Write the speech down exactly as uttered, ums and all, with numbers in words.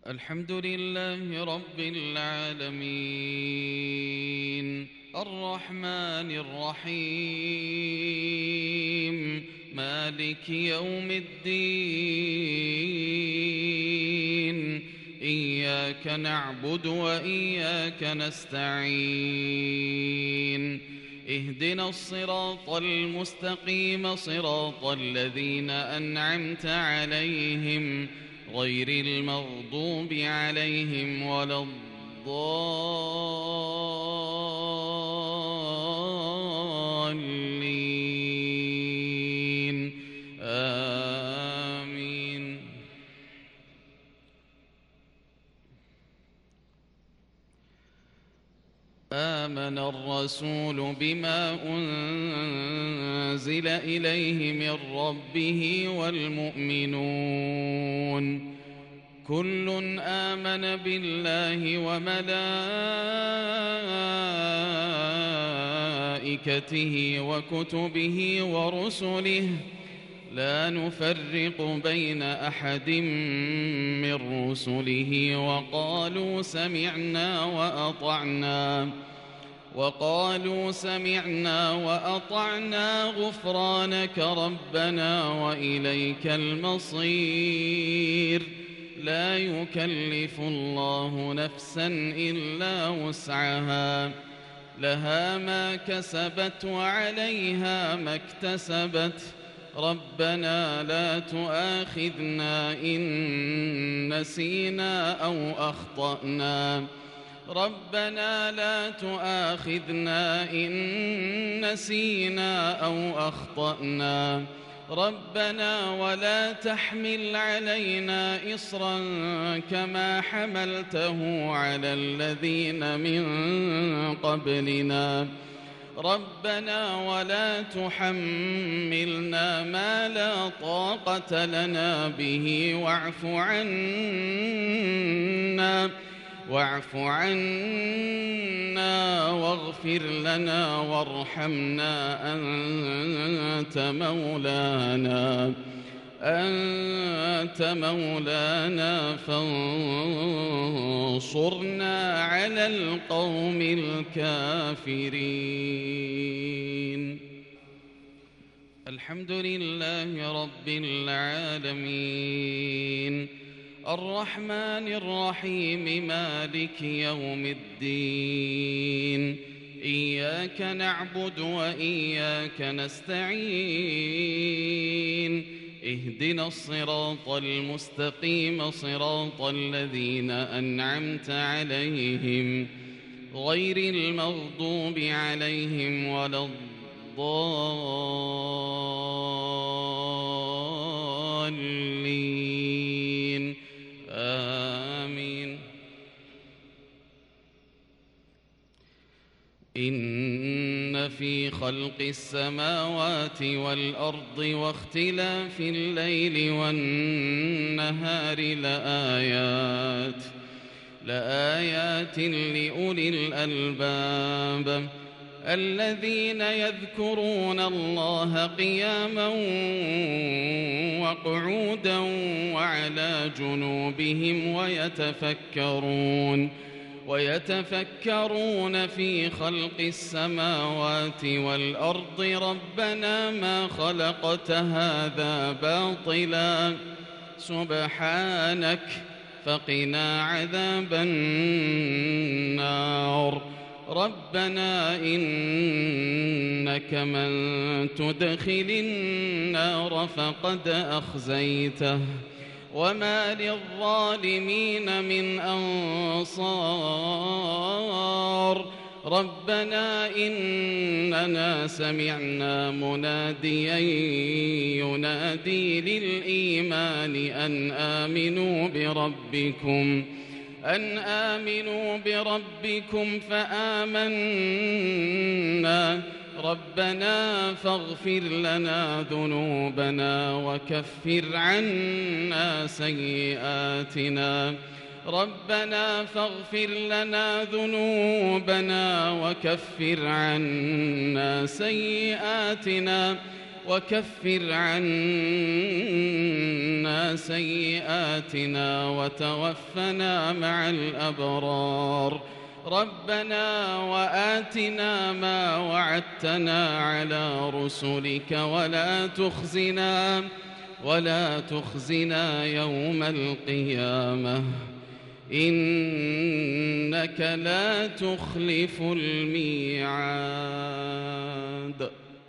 الحمد لله رب العالمين الرحمن الرحيم مالك يوم الدين إياك نعبد وإياك نستعين اهدنا الصراط المستقيم صراط الذين أنعمت عليهم غير المغضوب عليهم ولا الضالين آمين. آمن الرسول بما أنزل إليه من ربه والمؤمنون كل آمن بالله وملائكته وكتبه ورسله لا نفرق بين أحد من رسله وقالوا سمعنا وأطعنا وقالوا سمعنا وأطعنا غفرانك ربنا وإليك المصير لا يكلف الله نفسا إلا وسعها لها ما كسبت وعليها ما اكتسبت ربنا لا تؤاخذنا إن نسينا أو أخطأنا ربنا لا تؤاخذنا إن نسينا أو أخطأنا ربنا ولا تحمل علينا إصرا كما حملته على الذين من قبلنا ربنا ولا تحملنا ما لا طاقة لنا به واعف عنا واعف عنا واغفر لنا وارحمنا أنت مولانا أنت مولانا فانصرنا على القوم الكافرين. الحمد لله رب العالمين الرحمن الرحيم مالك يوم الدين إياك نعبد وإياك نستعين اهدنا الصراط المستقيم صراط الذين أنعمت عليهم غير المغضوب عليهم ولا الضالين آمين. إن في خلق السماوات والأرض واختلاف الليل والنهار لآيات لآيات لأولي الألباب الذين يذكرون الله قياما وقعودا وعلى جنوبهم ويتفكرون ويتفكرون في خلق السماوات والأرض ربنا ما خلقت هذا باطلا سبحانك فقنا عذاب النار ربنا إنك من تدخل النار فقد أخزيته وما للظالمين من أنصار ربنا إننا سمعنا مناديا ينادي للإيمان أن آمنوا بربكم أن آمنوا بربكم فآمنا ربنا فاغفر لنا ذنوبنا وكفر عنا سيئاتنا ربنا فاغفر لنا ذنوبنا وكفر عنا سيئاتنا وكفر عنا سيئاتنا وتوفنا مع الأبرار ربنا وآتنا ما وعدتنا على رسلك ولا تخزنا ولا تخزنا يوم القيامة إنك لا تخلف الميعاد.